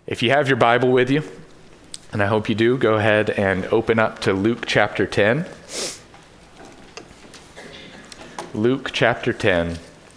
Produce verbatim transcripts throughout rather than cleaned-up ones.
If you have your Bible with you, and I hope you do, go ahead and open up to Luke chapter ten. Luke chapter ten.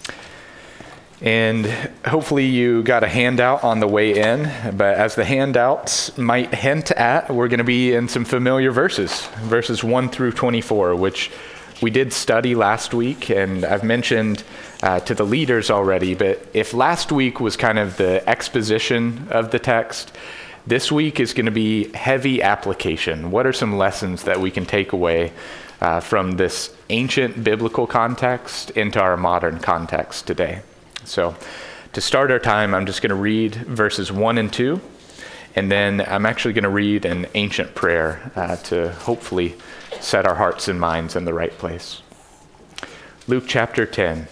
And hopefully you got a handout on the way in, but as the handouts might hint at, we're going to be in some familiar verses, verses one through twenty-four, which we did study last week, and I've mentioned uh, to the leaders already, but if last week was kind of the exposition of the text, this week is going to be heavy application. What are some lessons that we can take away uh, from this ancient biblical context into our modern context today? So to start our time, I'm just going to read verses one and two, and then I'm actually going to read an ancient prayer uh, to hopefully set our hearts and minds in the right place. Luke chapter ten.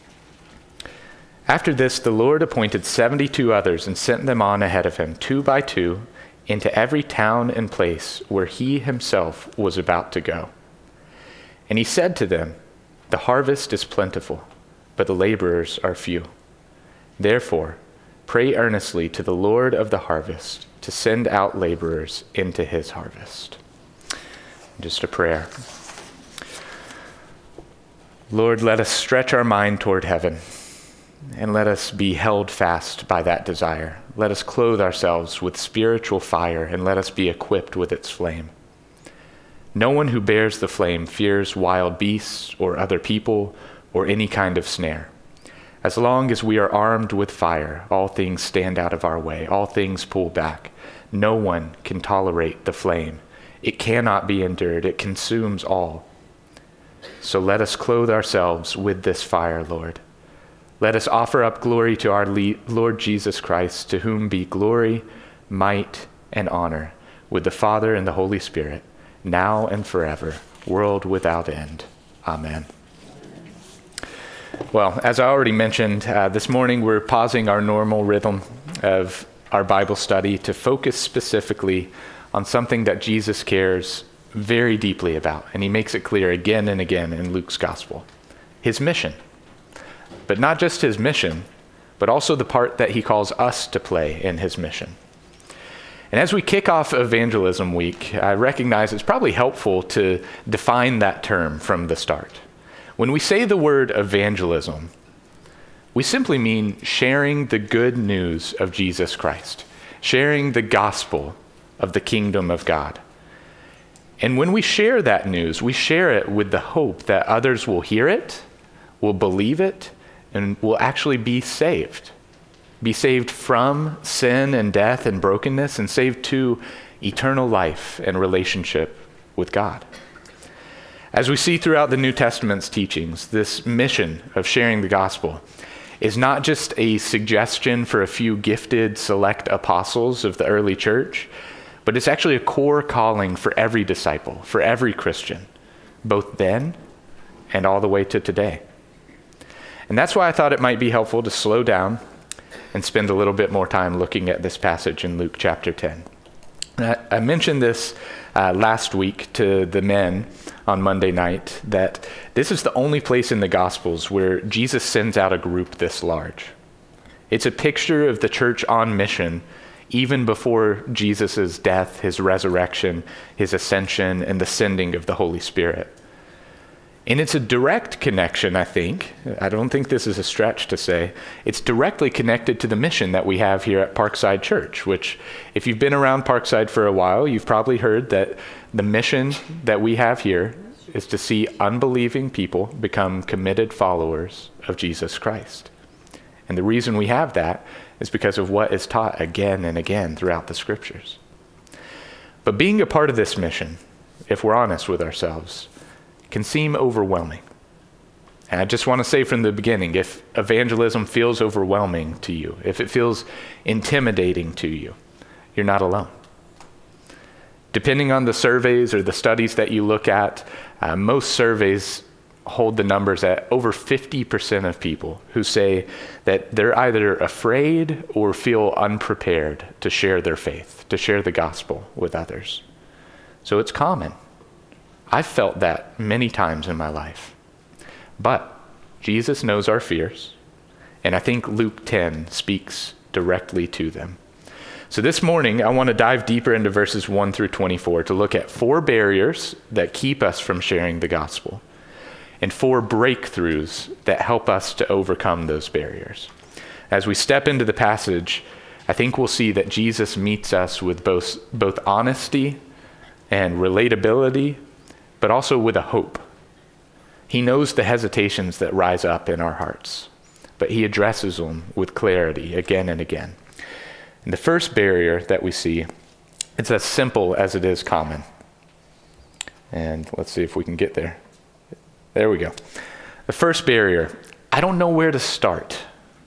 After this, the Lord appointed seventy-two others and sent them on ahead of him, two by two, into every town and place where he himself was about to go. And he said to them, "The harvest is plentiful, but the laborers are few. Therefore, pray earnestly to the Lord of the harvest to send out laborers into his harvest." Just a prayer. Lord, let us stretch our mind toward heaven, and let us be held fast by that desire. Let us clothe ourselves with spiritual fire, and let us be equipped with its flame. No one who bears the flame fears wild beasts or other people or any kind of snare. As long as we are armed with fire, all things stand out of our way, all things pull back. No one can tolerate the flame. It cannot be endured. It consumes all. So let us clothe ourselves with this fire, Lord. Let us offer up glory to our Lord Jesus Christ, to whom be glory, might, and honor, with the Father and the Holy Spirit, now and forever, world without end. Amen. Well, as I already mentioned, uh, this morning we're pausing our normal rhythm of our Bible study to focus specifically on something that Jesus cares very deeply about, and he makes it clear again and again in Luke's gospel: his mission. But not just his mission, but also the part that he calls us to play in his mission. And as we kick off Evangelism Week, I recognize it's probably helpful to define that term from the start. When we say the word evangelism, we simply mean sharing the good news of Jesus Christ, sharing the gospel of the kingdom of God. And when we share that news, we share it with the hope that others will hear it, will believe it, and will actually be saved. Be saved from sin and death and brokenness, and saved to eternal life and relationship with God. As we see throughout the New Testament's teachings, this mission of sharing the gospel is not just a suggestion for a few gifted, select apostles of the early church, but it's actually a core calling for every disciple, for every Christian, both then and all the way to today. And that's why I thought it might be helpful to slow down and spend a little bit more time looking at this passage in Luke chapter ten. I, I mentioned this uh, last week to the men on Monday night, that this is the only place in the Gospels where Jesus sends out a group this large. It's a picture of the church on mission even before Jesus' death, his resurrection, his ascension, and the sending of the Holy Spirit. And it's a direct connection, I think. I don't think this is a stretch to say. It's directly connected to the mission that we have here at Parkside Church, which, if you've been around Parkside for a while, you've probably heard that the mission that we have here is to see unbelieving people become committed followers of Jesus Christ. And the reason we have that is because of what is taught again and again throughout the scriptures. But being a part of this mission, if we're honest with ourselves, can seem overwhelming. And I just want to say from the beginning, if evangelism feels overwhelming to you, if it feels intimidating to you, you're not alone. Depending on the surveys or the studies that you look at, uh, most surveys hold the numbers at over fifty percent of people who say that they're either afraid or feel unprepared to share their faith, to share the gospel with others. So it's common. I've felt that many times in my life. But Jesus knows our fears, and I think Luke ten speaks directly to them. So this morning, I want to dive deeper into verses one through twenty-four to look at four barriers that keep us from sharing the gospel and four breakthroughs that help us to overcome those barriers. As we step into the passage, I think we'll see that Jesus meets us with both, both honesty and relatability, but also with a hope. He knows the hesitations that rise up in our hearts, but he addresses them with clarity again and again. And the first barrier that we see, it's as simple as it is common. And let's see if we can get there. There we go. The first barrier, I don't know where to start.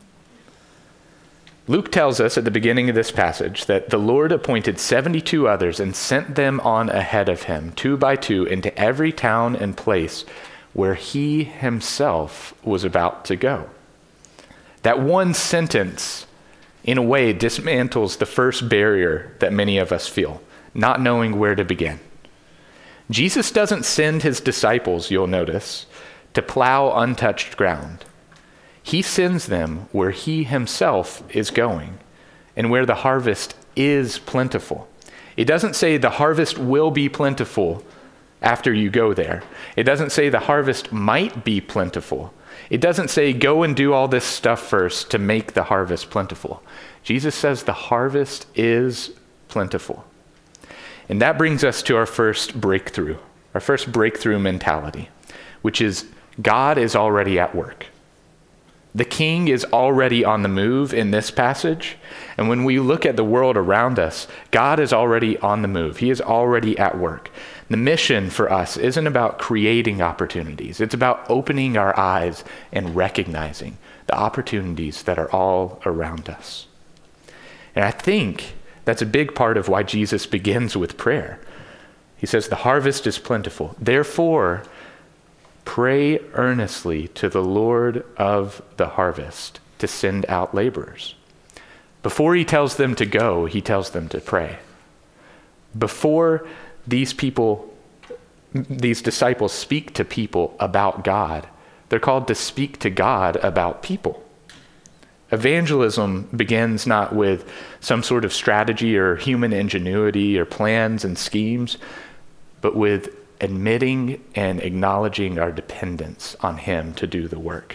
Luke tells us at the beginning of this passage that the Lord appointed seventy-two others and sent them on ahead of him, two by two, into every town and place where he himself was about to go. That one sentence, in a way, dismantles the first barrier that many of us feel, not knowing where to begin. Jesus doesn't send his disciples, you'll notice, to plow untouched ground. He sends them where he himself is going and where the harvest is plentiful. It doesn't say the harvest will be plentiful after you go there. It doesn't say the harvest might be plentiful. It doesn't say go and do all this stuff first to make the harvest plentiful. Jesus says the harvest is plentiful. And that brings us to our first breakthrough, our first breakthrough mentality, which is God is already at work. The king is already on the move in this passage. And when we look at the world around us, God is already on the move. He is already at work. The mission for us isn't about creating opportunities. It's about opening our eyes and recognizing the opportunities that are all around us. And I think that's a big part of why Jesus begins with prayer. He says, the harvest is plentiful. Therefore, pray earnestly to the Lord of the harvest to send out laborers. Before he tells them to go, he tells them to pray. Before these people, these disciples speak to people about God, they're called to speak to God about people. Evangelism begins not with some sort of strategy or human ingenuity or plans and schemes, but with admitting and acknowledging our dependence on him to do the work.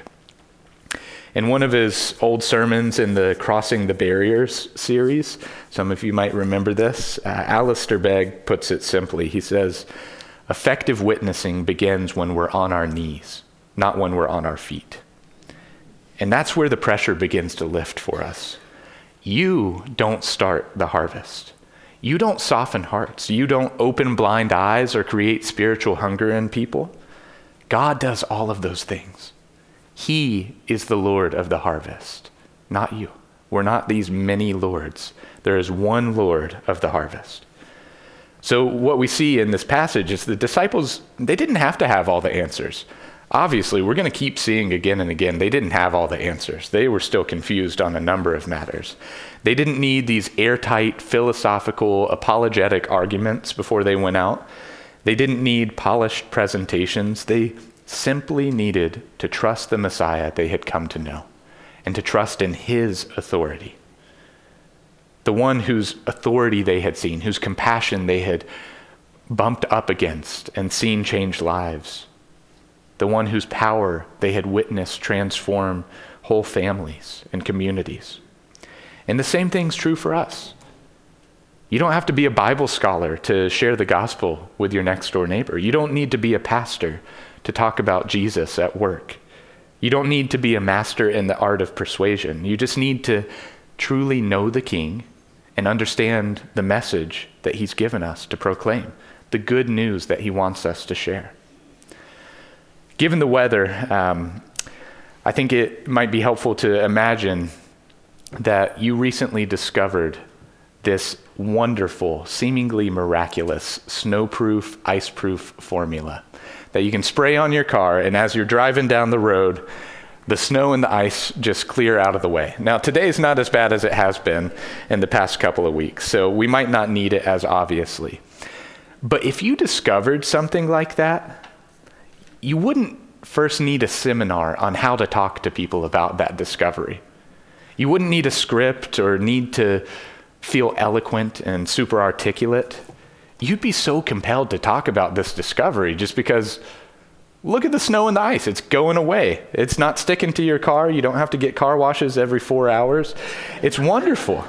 In one of his old sermons in the Crossing the Barriers series, some of you might remember this, uh, Alistair Begg puts it simply. He says, effective witnessing begins when we're on our knees, not when we're on our feet. And that's where the pressure begins to lift for us. You don't start the harvest. You don't soften hearts. You don't open blind eyes or create spiritual hunger in people. God does all of those things. He is the Lord of the harvest, not you. We're not these many lords. There is one Lord of the harvest. So what we see in this passage is the disciples, they didn't have to have all the answers. Obviously, we're going to keep seeing again and again, they didn't have all the answers. They were still confused on a number of matters. They didn't need these airtight, philosophical, apologetic arguments before they went out. They didn't need polished presentations. They simply needed to trust the Messiah they had come to know and to trust in his authority. The one whose authority they had seen, whose compassion they had bumped up against and seen change lives. The one whose power they had witnessed transform whole families and communities. And the same thing's true for us. You don't have to be a Bible scholar to share the gospel with your next door neighbor. You don't need to be a pastor to talk about Jesus at work. You don't need to be a master in the art of persuasion. You just need to truly know the King and understand the message that he's given us to proclaim, the good news that he wants us to share. Given the weather, um, I think it might be helpful to imagine that you recently discovered this wonderful, seemingly miraculous, snowproof, iceproof formula that you can spray on your car, and as you're driving down the road, the snow and the ice just clear out of the way. Now, today's not as bad as it has been in the past couple of weeks, so we might not need it as obviously. But if you discovered something like that, you wouldn't first need a seminar on how to talk to people about that discovery. You wouldn't need a script or need to feel eloquent and super articulate, you'd be so compelled to talk about this discovery just because look at the snow and the ice. It's going away. It's not sticking to your car. You don't have to get car washes every four hours. It's wonderful.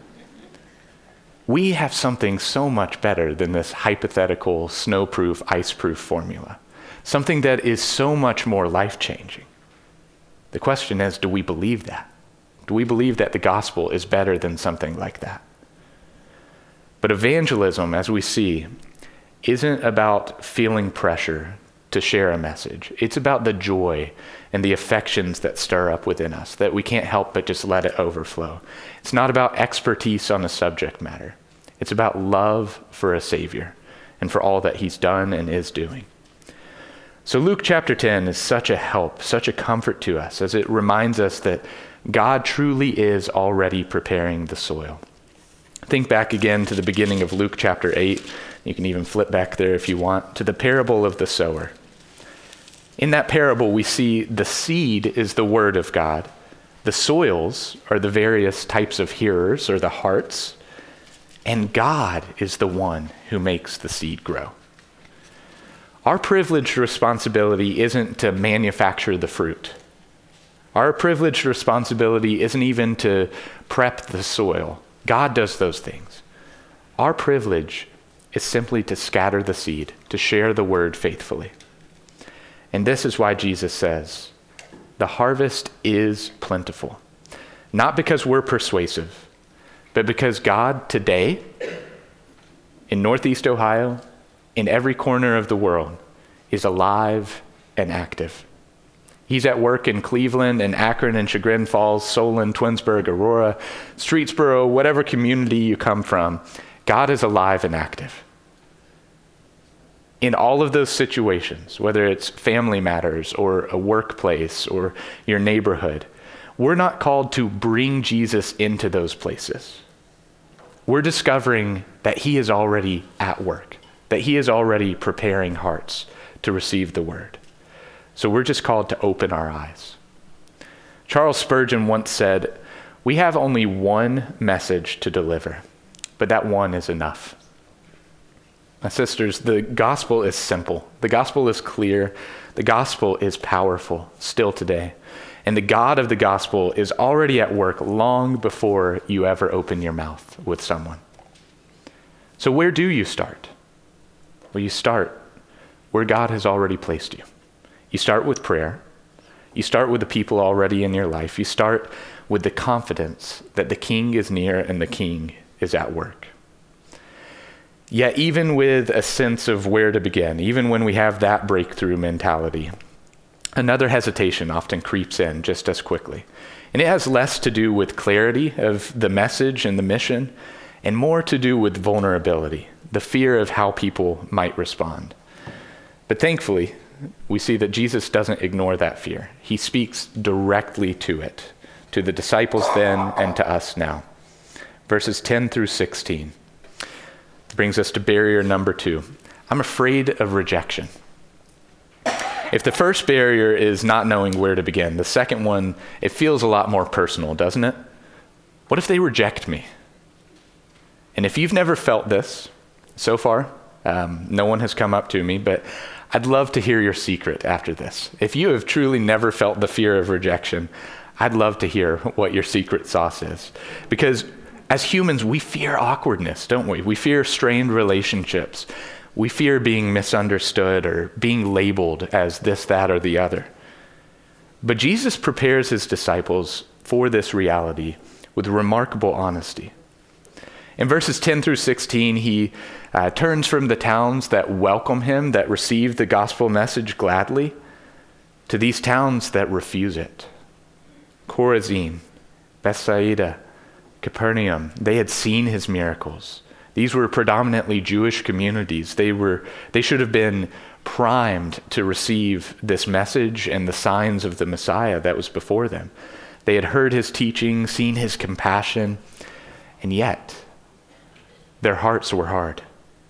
We have something so much better than this hypothetical snowproof, ice-proof formula. Something that is so much more life-changing. The question is, do we believe that? Do we believe that the gospel is better than something like that? But evangelism, as we see, isn't about feeling pressure to share a message. It's about the joy and the affections that stir up within us, that we can't help but just let it overflow. It's not about expertise on a subject matter. It's about love for a Savior and for all that he's done and is doing. So Luke chapter ten is such a help, such a comfort to us, as it reminds us that God truly is already preparing the soil. Think back again to the beginning of Luke chapter eight. You can even flip back there if you want, to the parable of the sower. In that parable, we see the seed is the word of God. The soils are the various types of hearers, or the hearts. And God is the one who makes the seed grow. Our privileged responsibility isn't to manufacture the fruit. Our privileged responsibility isn't even to prep the soil. God does those things. Our privilege is simply to scatter the seed, to share the word faithfully. And this is why Jesus says, the harvest is plentiful. Not because we're persuasive, but because God today, in Northeast Ohio, in every corner of the world, is alive and active. He's at work in Cleveland and Akron and Chagrin Falls, Solon, Twinsburg, Aurora, Streetsboro, whatever community you come from. God is alive and active. In all of those situations, whether it's family matters or a workplace or your neighborhood, we're not called to bring Jesus into those places. We're discovering that he is already at work, that he is already preparing hearts to receive the word. So we're just called to open our eyes. Charles Spurgeon once said, "We have only one message to deliver, but that one is enough." My sisters, the gospel is simple. The gospel is clear. The gospel is powerful still today. And the God of the gospel is already at work long before you ever open your mouth with someone. So where do you start? Well, you start where God has already placed you. You start with prayer. You start with the people already in your life. You start with the confidence that the King is near and the King is at work. Yet even with a sense of where to begin, even when we have that breakthrough mentality, another hesitation often creeps in just as quickly. And it has less to do with clarity of the message and the mission, and more to do with vulnerability, the fear of how people might respond. But thankfully, we see that Jesus doesn't ignore that fear. He speaks directly to it, to the disciples then and to us now. Verses ten through sixteen brings us to barrier number two. I'm afraid of rejection. If the first barrier is not knowing where to begin, the second one, it feels a lot more personal, doesn't it? What if they reject me? And if you've never felt this so far, um, no one has come up to me, but I'd love to hear your secret after this. If you have truly never felt the fear of rejection, I'd love to hear what your secret sauce is. Because as humans, we fear awkwardness, don't we? We fear strained relationships. We fear being misunderstood or being labeled as this, that, or the other. But Jesus prepares his disciples for this reality with remarkable honesty. In verses ten through sixteen, he uh, turns from the towns that welcome him, that receive the gospel message gladly, to these towns that refuse it. Chorazin, Bethsaida, Capernaum, they had seen his miracles. These were predominantly Jewish communities. They were, they should have been primed to receive this message and the signs of the Messiah that was before them. They had heard his teaching, seen his compassion, and yet their hearts were hard.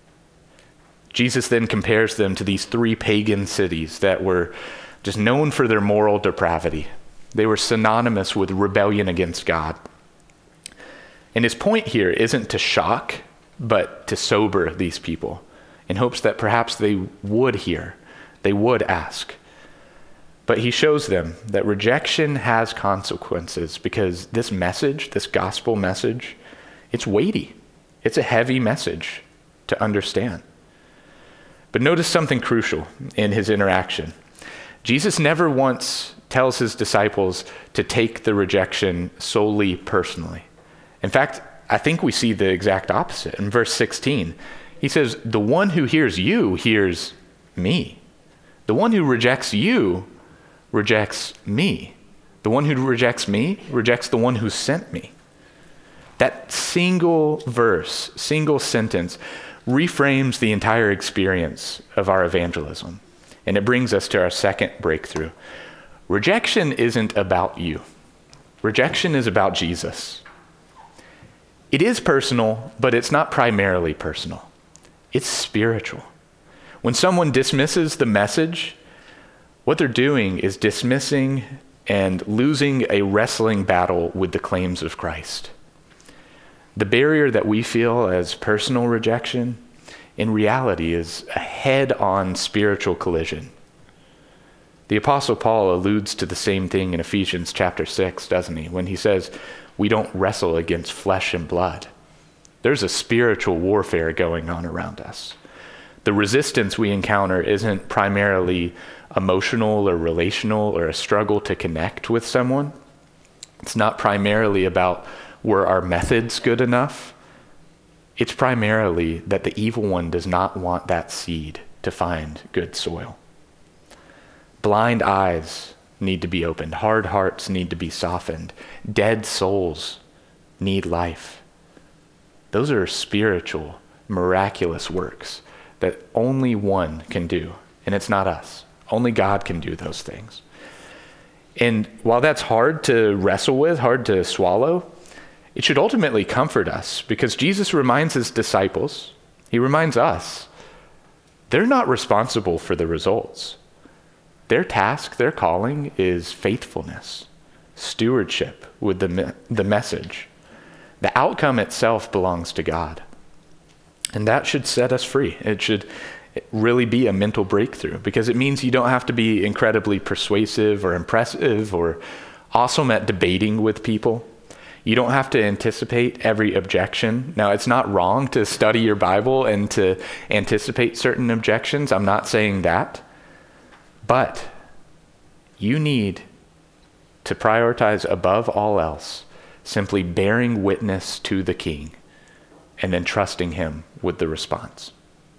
Jesus then compares them to these three pagan cities that were just known for their moral depravity. They were synonymous with rebellion against God. And his point here isn't to shock, but to sober these people in hopes that perhaps they would hear, they would ask. But he shows them that rejection has consequences because this message, this gospel message, it's weighty. It's a heavy message to understand. But notice something crucial in his interaction. Jesus never once tells his disciples to take the rejection solely personally. In fact, I think we see the exact opposite. In verse sixteen, he says, the one who hears you hears me. The one who rejects you rejects me. The one who rejects me rejects the one who sent me. That single verse, single sentence reframes the entire experience of our evangelism. And it brings us to our second breakthrough. Rejection isn't about you. Rejection is about Jesus. It is personal, but it's not primarily personal. It's spiritual. When someone dismisses the message, what they're doing is dismissing and losing a wrestling battle with the claims of Christ. The barrier that we feel as personal rejection, in reality, is a head-on spiritual collision. The Apostle Paul alludes to the same thing in Ephesians chapter six, doesn't he? When he says, we don't wrestle against flesh and blood. There's a spiritual warfare going on around us. The resistance we encounter isn't primarily emotional or relational or a struggle to connect with someone. It's not primarily about were our methods good enough. It's primarily that the evil one does not want that seed to find good soil. Blind eyes need to be opened. Hard hearts need to be softened. Dead souls need life. Those are spiritual, miraculous works that only one can do, and it's not us. Only God can do those things. And while that's hard to wrestle with, hard to swallow, it should ultimately comfort us because Jesus reminds his disciples, he reminds us, they're not responsible for the results. Their task, their calling is faithfulness, stewardship with the, me- the message. The outcome itself belongs to God. And that should set us free. It should really be a mental breakthrough because it means you don't have to be incredibly persuasive or impressive or awesome at debating with people. You don't have to anticipate every objection. Now, it's not wrong to study your Bible and to anticipate certain objections. I'm not saying that. But you need to prioritize above all else simply bearing witness to the King and then trusting him with the response.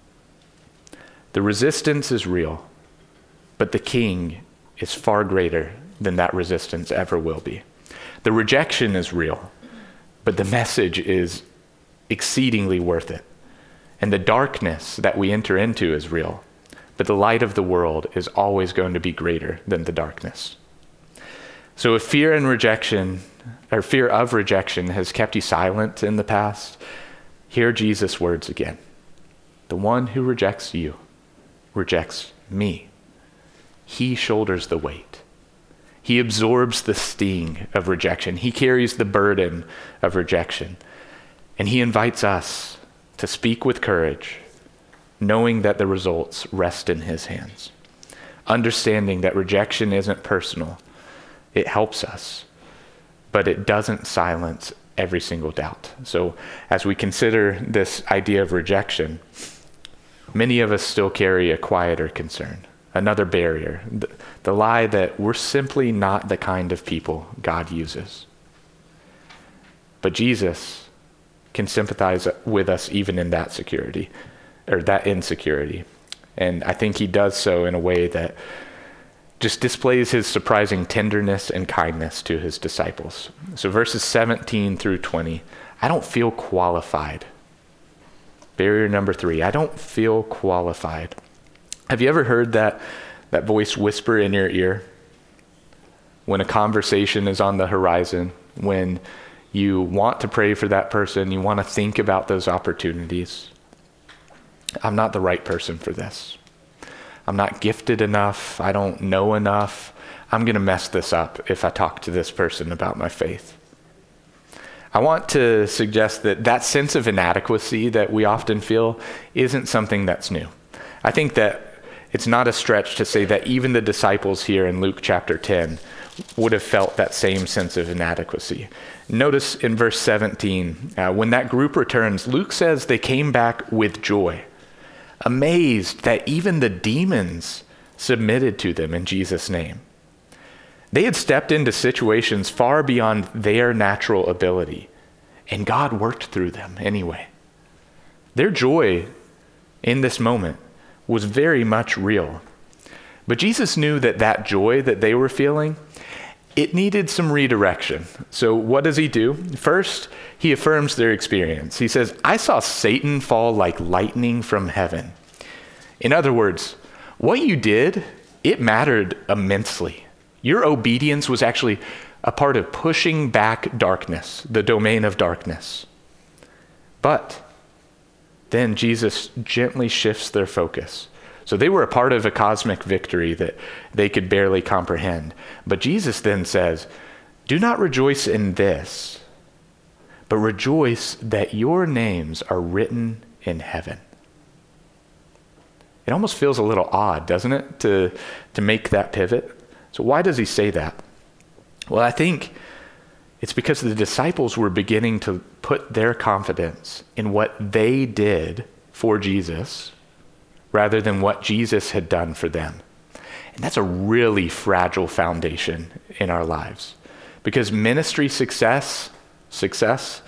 The resistance is real, but the King is far greater than that resistance ever will be. The rejection is real, but the message is exceedingly worth it. And the darkness that we enter into is real, but the light of the world is always going to be greater than the darkness. So if fear and rejection, or fear of rejection has kept you silent in the past, hear Jesus' words again. The one who rejects you rejects me. He shoulders the weight. He absorbs the sting of rejection. He carries the burden of rejection. And he invites us to speak with courage, knowing that the results rest in his hands. Understanding that rejection isn't personal. It helps us, but it doesn't silence every single doubt. So as we consider this idea of rejection, many of us still carry a quieter concern, another barrier, the, the lie that we're simply not the kind of people God uses. But Jesus can sympathize with us even in that security, or that insecurity. And I think he does so in a way that just displays his surprising tenderness and kindness to his disciples. So verses seventeen through twenty, I don't feel qualified. Barrier number three, I don't feel qualified. Have you ever heard that, that voice whisper in your ear? When a conversation is on the horizon, when you want to pray for that person, you want to think about those opportunities. I'm not the right person for this. I'm not gifted enough. I don't know enough. I'm going to mess this up if I talk to this person about my faith. I want to suggest that that sense of inadequacy that we often feel isn't something that's new. I think that it's not a stretch to say that even the disciples here in Luke chapter ten would have felt that same sense of inadequacy. Notice in verse seventeen, uh, when that group returns, Luke says they came back with joy, amazed that even the demons submitted to them in Jesus' name. They had stepped into situations far beyond their natural ability, and God worked through them anyway. Their joy in this moment was very much real. But Jesus knew that that joy that they were feeling, it needed some redirection. So what does he do? First, he affirms their experience. He says, I saw Satan fall like lightning from heaven. In other words, what you did, it mattered immensely. Your obedience was actually a part of pushing back darkness, the domain of darkness. But then Jesus gently shifts their focus. So they were a part of a cosmic victory that they could barely comprehend. But Jesus then says, do not rejoice in this, but rejoice that your names are written in heaven. It almost feels a little odd, doesn't it, to, to make that pivot? So why does he say that? Well, I think it's because the disciples were beginning to put their confidence in what they did for Jesus rather than what Jesus had done for them. And that's a really fragile foundation in our lives. Because ministry success, success,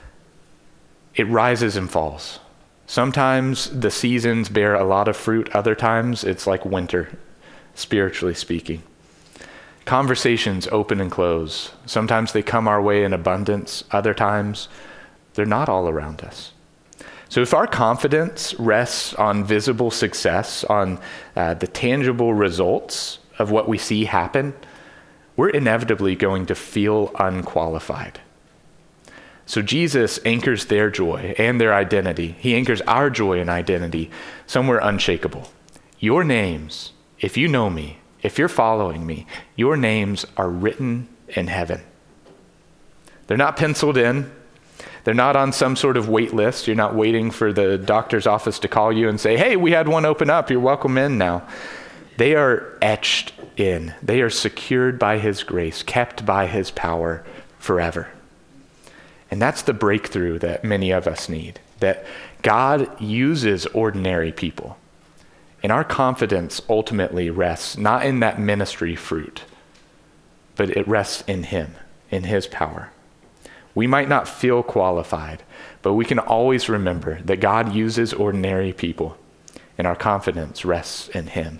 it rises and falls. Sometimes the seasons bear a lot of fruit. Other times it's like winter, spiritually speaking. Conversations open and close. Sometimes they come our way in abundance. Other times they're not all around us. So if our confidence rests on visible success, on uh, the tangible results of what we see happen, we're inevitably going to feel unqualified. So Jesus anchors their joy and their identity. He anchors our joy and identity somewhere unshakable. Your names, if you know me, if you're following me, your names are written in heaven. They're not penciled in. They're not on some sort of wait list. You're not waiting for the doctor's office to call you and say, hey, we had one open up. You're welcome in now. They are etched in. They are secured by his grace, kept by his power forever. And that's the breakthrough that many of us need, that God uses ordinary people. And our confidence ultimately rests not in that ministry fruit, but it rests in him, in his power. We might not feel qualified, but we can always remember that God uses ordinary people, and our confidence rests in him.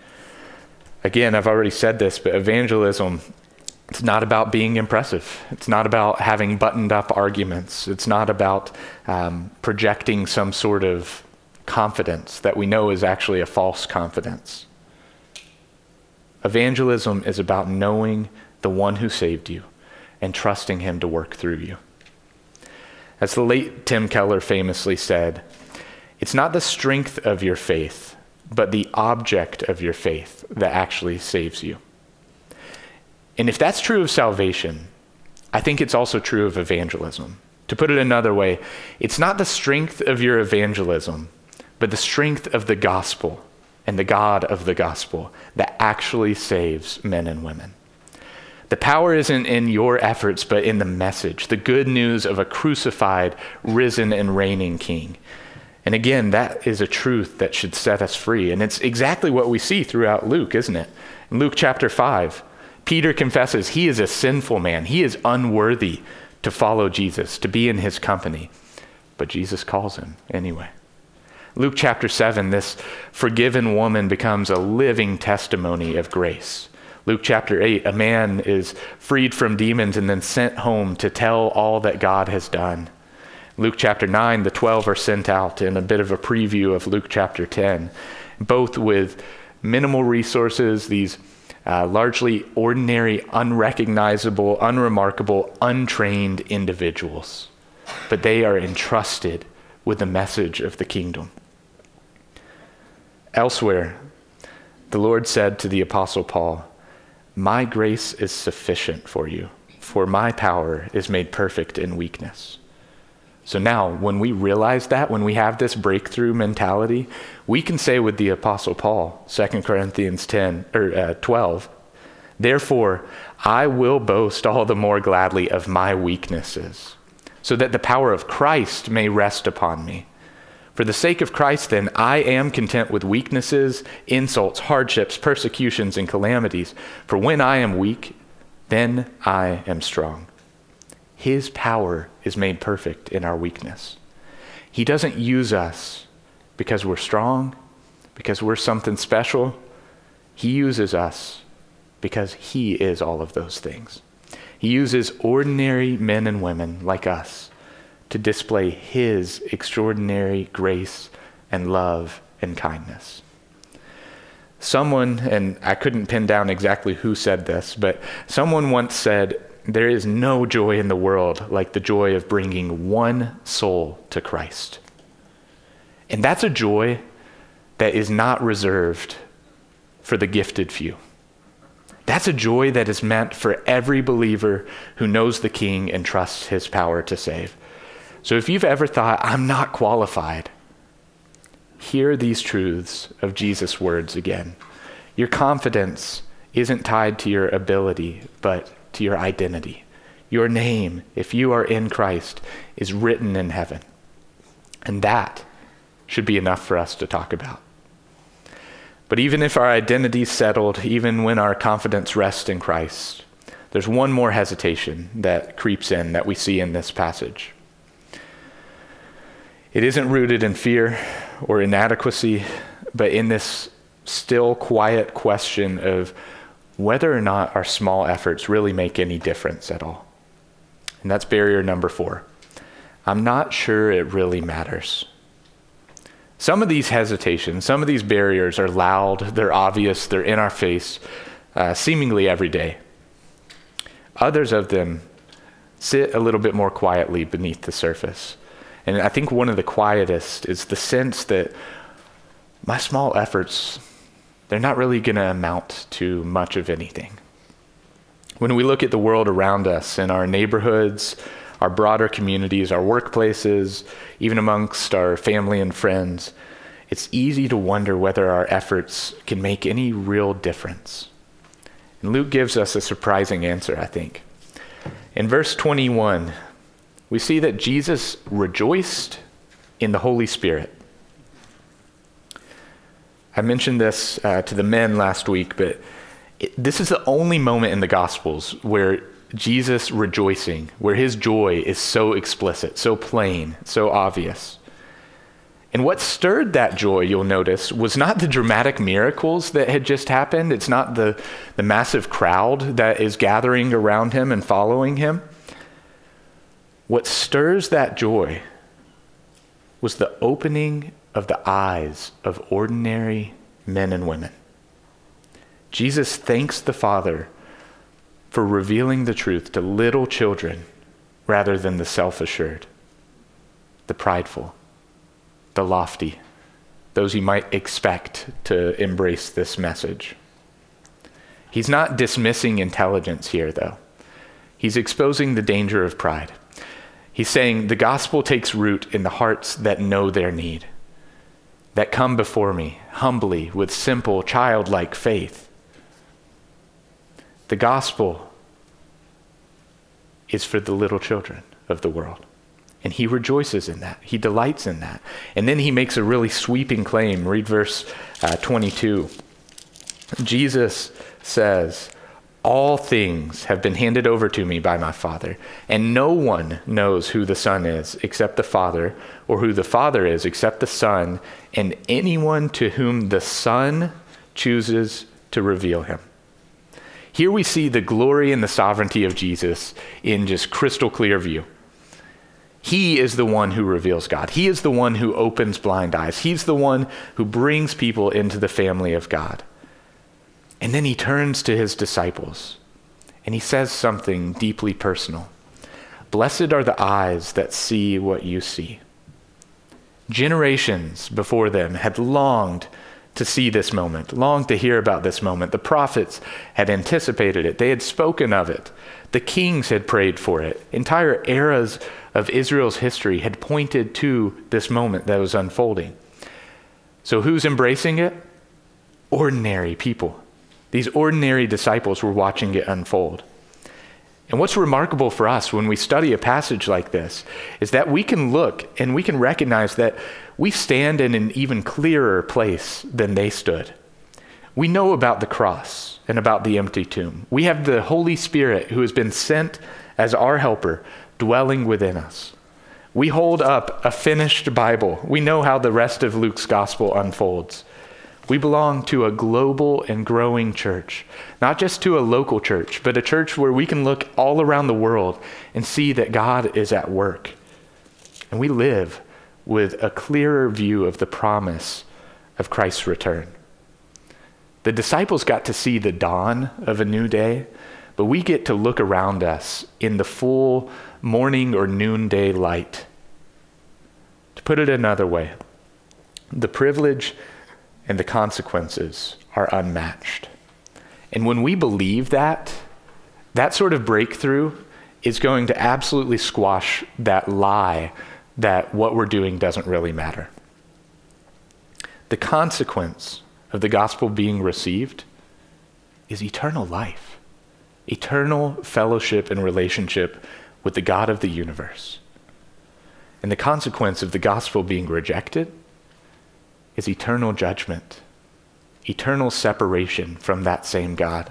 Again, I've already said this, but evangelism, it's not about being impressive. It's not about having buttoned up arguments. It's not about um, projecting some sort of confidence that we know is actually a false confidence. Evangelism is about knowing the one who saved you and trusting him to work through you. As the late Tim Keller famously said, it's not the strength of your faith, but the object of your faith that actually saves you. And if that's true of salvation, I think it's also true of evangelism. To put it another way, it's not the strength of your evangelism, but the strength of the gospel and the God of the gospel that actually saves men and women. The power isn't in your efforts, but in the message, the good news of a crucified, risen, and reigning King. And again, that is a truth that should set us free. And it's exactly what we see throughout Luke, isn't it? In Luke chapter five, Peter confesses he is a sinful man. He is unworthy to follow Jesus, to be in his company. But Jesus calls him anyway. Luke chapter seven, this forgiven woman becomes a living testimony of grace. Luke chapter eight, a man is freed from demons and then sent home to tell all that God has done. Luke chapter nine, the twelve are sent out in a bit of a preview of Luke chapter ten, both with minimal resources, these uh, largely ordinary, unrecognizable, unremarkable, untrained individuals. But they are entrusted with the message of the kingdom. Elsewhere, the Lord said to the Apostle Paul, "My grace is sufficient for you, for my power is made perfect in weakness. So now, when we realize that, when we have this breakthrough mentality, we can say with the Apostle Paul, Second Corinthians ten or uh, twelve, therefore, I will boast all the more gladly of my weaknesses, so that the power of Christ may rest upon me. For the sake of Christ, then, I am content with weaknesses, insults, hardships, persecutions, and calamities. For when I am weak, then I am strong. His power is made perfect in our weakness. He doesn't use us because we're strong, because we're something special. He uses us because he is all of those things. He uses ordinary men and women like us to display his extraordinary grace and love and kindness. Someone, and I couldn't pin down exactly who said this, but someone once said, there is no joy in the world like the joy of bringing one soul to Christ. And that's a joy that is not reserved for the gifted few. That's a joy that is meant for every believer who knows the King and trusts his power to save. So if you've ever thought, I'm not qualified, hear these truths of Jesus' words again. Your confidence isn't tied to your ability, but to your identity. Your name, if you are in Christ, is written in heaven. And that should be enough for us to talk about. But even if our identity is settled, even when our confidence rests in Christ, there's one more hesitation that creeps in that we see in this passage. It isn't rooted in fear or inadequacy, but in this still quiet question of whether or not our small efforts really make any difference at all. And that's barrier number four. I'm not sure it really matters. Some of these hesitations, some of these barriers are loud, they're obvious, they're in our face, uh, seemingly every day. Others of them sit a little bit more quietly beneath the surface. And I think one of the quietest is the sense that my small efforts, they're not really going to amount to much of anything. When we look at the world around us, in our neighborhoods, our broader communities, our workplaces, even amongst our family and friends, it's easy to wonder whether our efforts can make any real difference. And Luke gives us a surprising answer, I think. In verse twenty-one, we see that Jesus rejoiced in the Holy Spirit. I mentioned this uh, to the men last week, but it, this is the only moment in the Gospels where Jesus rejoicing, where his joy is so explicit, so plain, so obvious. And what stirred that joy, you'll notice, was not the dramatic miracles that had just happened. It's not the, the massive crowd that is gathering around him and following him. What stirs that joy was the opening of the eyes of ordinary men and women. Jesus thanks the Father for revealing the truth to little children rather than the self-assured, the prideful, the lofty, those you might expect to embrace this message. He's not dismissing intelligence here, though. He's exposing the danger of pride. He's saying the gospel takes root in the hearts that know their need, that come before me humbly with simple, childlike faith. The gospel is for the little children of the world. And he rejoices in that. He delights in that. And then he makes a really sweeping claim. Read verse uh, twenty-two. Jesus says, all things have been handed over to me by my Father, and no one knows who the Son is except the Father, or who the Father is except the Son, and anyone to whom the Son chooses to reveal him. Here we see the glory and the sovereignty of Jesus in just crystal clear view. He is the one who reveals God. He is the one who opens blind eyes. He's the one who brings people into the family of God. And then he turns to his disciples and he says something deeply personal. Blessed are the eyes that see what you see. Generations before them had longed to see this moment, longed to hear about this moment. The prophets had anticipated it. They had spoken of it. The kings had prayed for it. Entire eras of Israel's history had pointed to this moment that was unfolding. So who's embracing it? Ordinary people. These ordinary disciples were watching it unfold. And what's remarkable for us when we study a passage like this is that we can look and we can recognize that we stand in an even clearer place than they stood. We know about the cross and about the empty tomb. We have the Holy Spirit who has been sent as our helper dwelling within us. We hold up a finished Bible. We know how the rest of Luke's gospel unfolds. We belong to a global and growing church, not just to a local church, but a church where we can look all around the world and see that God is at work. And we live with a clearer view of the promise of Christ's return. The disciples got to see the dawn of a new day, but we get to look around us in the full morning or noonday light. To put it another way, the privilege and the consequences are unmatched. And when we believe that, that sort of breakthrough is going to absolutely squash that lie that what we're doing doesn't really matter. The consequence of the gospel being received is eternal life, eternal fellowship and relationship with the God of the universe. And the consequence of the gospel being rejected is eternal judgment, eternal separation from that same God.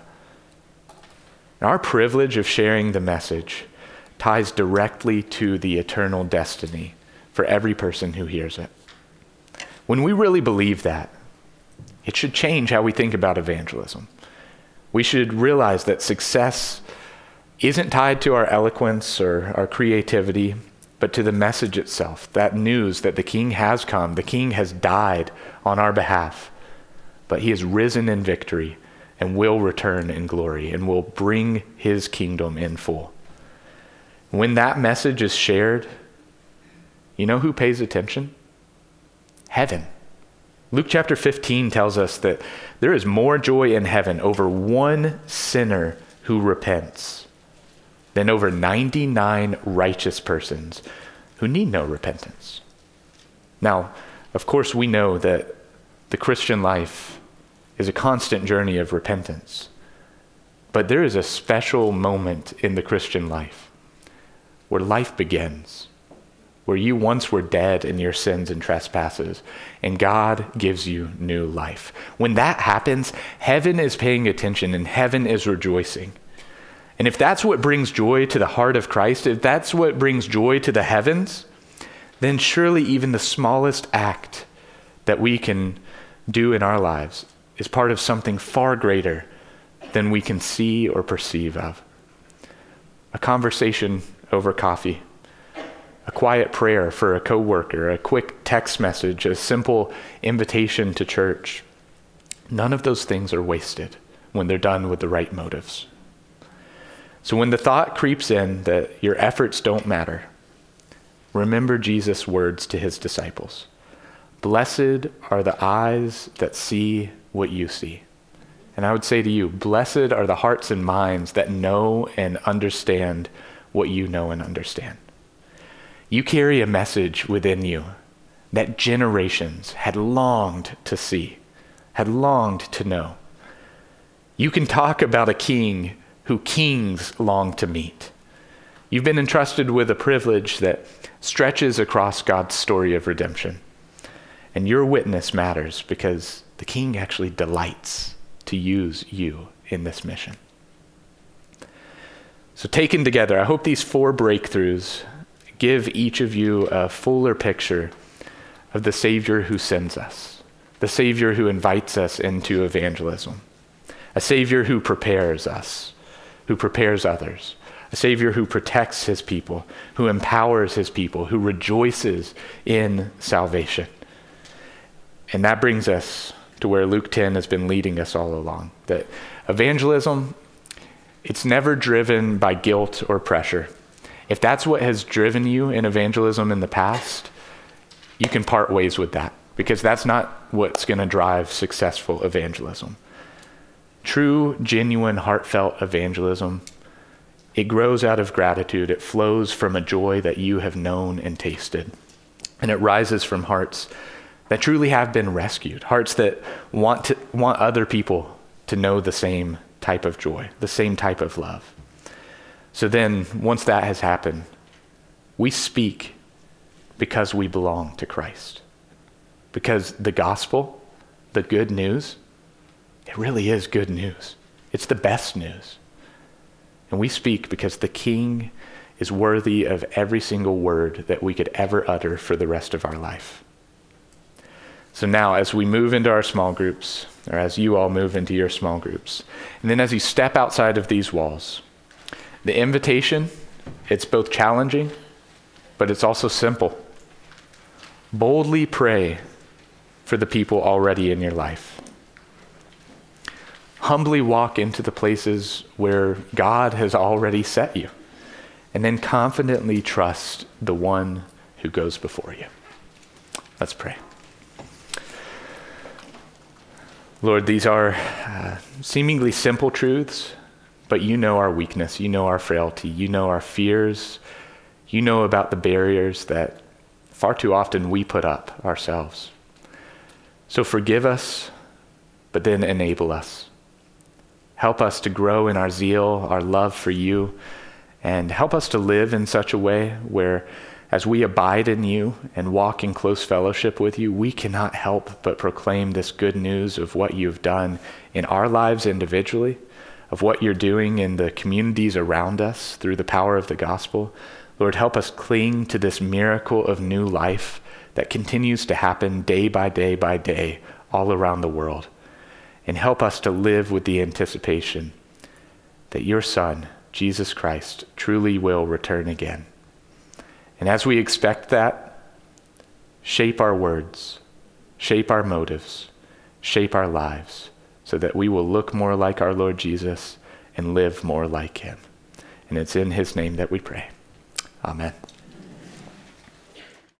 And our privilege of sharing the message ties directly to the eternal destiny for every person who hears it. When we really believe that, it should change how we think about evangelism. We should realize that success isn't tied to our eloquence or our creativity, but to the message itself, that news that the King has come, the King has died on our behalf, but he has risen in victory and will return in glory and will bring his kingdom in full. When that message is shared, you know who pays attention? Heaven. Luke chapter fifteen tells us that there is more joy in heaven over one sinner who repents than over ninety-nine righteous persons who need no repentance. Now, of course, we know that the Christian life is a constant journey of repentance, but there is a special moment in the Christian life where life begins, where you once were dead in your sins and trespasses, and God gives you new life. When that happens, heaven is paying attention and heaven is rejoicing. And if that's what brings joy to the heart of Christ, if that's what brings joy to the heavens, then surely even the smallest act that we can do in our lives is part of something far greater than we can see or perceive of. A conversation over coffee, a quiet prayer for a coworker, a quick text message, a simple invitation to church. None of those things are wasted when they're done with the right motives. So when the thought creeps in that your efforts don't matter, remember Jesus' words to his disciples. Blessed are the eyes that see what you see. And I would say to you, blessed are the hearts and minds that know and understand what you know and understand. You carry a message within you that generations had longed to see, had longed to know. You can talk about a king who kings long to meet. You've been entrusted with a privilege that stretches across God's story of redemption. And your witness matters because the King actually delights to use you in this mission. So taken together, I hope these four breakthroughs give each of you a fuller picture of the Savior who sends us, the Savior who invites us into evangelism, a Savior who prepares us, who prepares others, a Savior who protects his people, who empowers his people, who rejoices in salvation. And that brings us to where Luke ten has been leading us all along, that evangelism, it's never driven by guilt or pressure. If that's what has driven you in evangelism in the past, you can part ways with that. because that's not what's going to drive successful evangelism. True, genuine, heartfelt evangelism, it grows out of gratitude. It flows from a joy that you have known and tasted. And it rises from hearts that truly have been rescued, hearts that want to want other people to know the same type of joy, the same type of love. So then, once that has happened, we speak because we belong to Christ. Because the gospel, the good news, it really is good news. It's the best news. And we speak because the King is worthy of every single word that we could ever utter for the rest of our life. So now, as we move into our small groups, or as you all move into your small groups, and then as you step outside of these walls, the invitation, it's both challenging, but it's also simple. Boldly pray for the people already in your life. Humbly walk into the places where God has already set you, and then confidently trust the one who goes before you. Let's pray. Lord, these are uh, seemingly simple truths, but you know our weakness, you know our frailty, you know our fears, you know about the barriers that far too often we put up ourselves. So forgive us, but then enable us. Help us to grow in our zeal, our love for you, and help us to live in such a way where as we abide in you and walk in close fellowship with you, we cannot help but proclaim this good news of what you've done in our lives individually, of what you're doing in the communities around us through the power of the gospel. Lord, help us cling to this miracle of new life that continues to happen day by day by day all around the world. And help us to live with the anticipation that your Son, Jesus Christ, truly will return again. And as we expect that, shape our words, shape our motives, shape our lives, so that we will look more like our Lord Jesus and live more like him. And it's in his name that we pray. Amen.